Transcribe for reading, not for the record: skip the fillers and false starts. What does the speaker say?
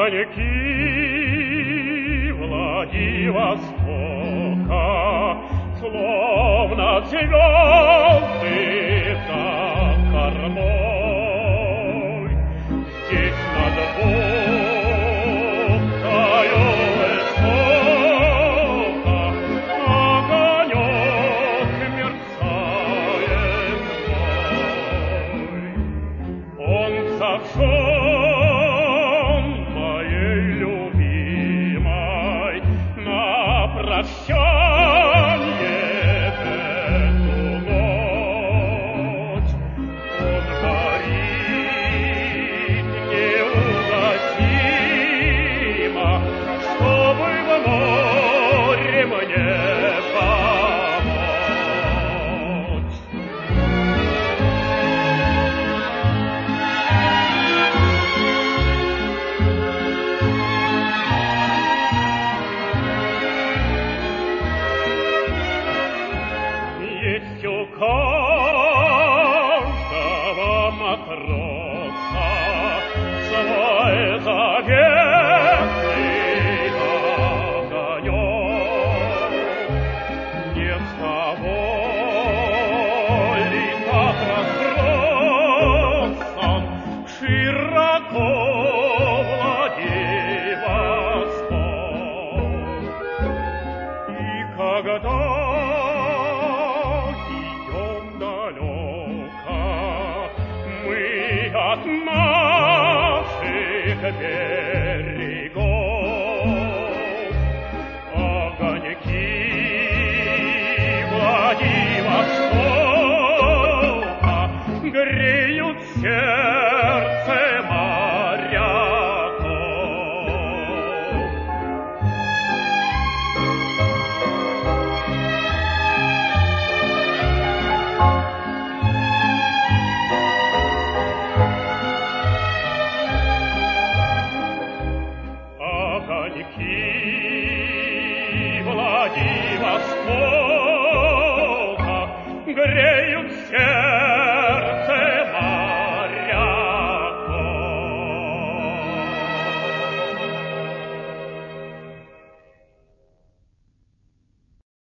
Огоньки Владивостока, словно звезды за кормой. Здесь над водкою высоко огонек мерцает мой. Он зажжен моей любимой на прощанье эту ночь. Он горит неугасимо, чтобы в море мне помочь. Есть у каждого матроса свой заветный огонек. Не с того ли так разбросан широко Владивосток? И когда от наших берегов огоньки Владивостока греют сердце моряков. Огоньки Владивостока греют